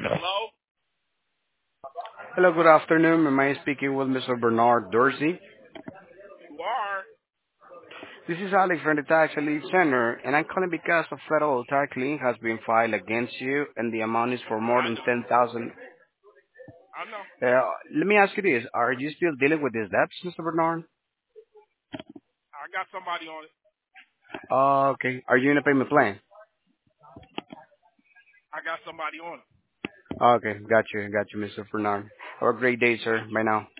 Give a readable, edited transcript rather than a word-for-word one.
Hello? Hello, good afternoon. Am I speaking with Mr. Bernard Dorsey? You are? This is Alex from the Tax Elite Center, and I'm calling because a federal tax lien has been filed against you, and the amount is for more I than know. 10,000. I know. Let me ask you this: are you still dealing with these debts, Mr. Bernard? I got somebody on it. Okay. Are you in a payment plan? I got somebody on it. Okay, got you, Mr. Bernard. Have a great day, sir. Thank you. Bye now.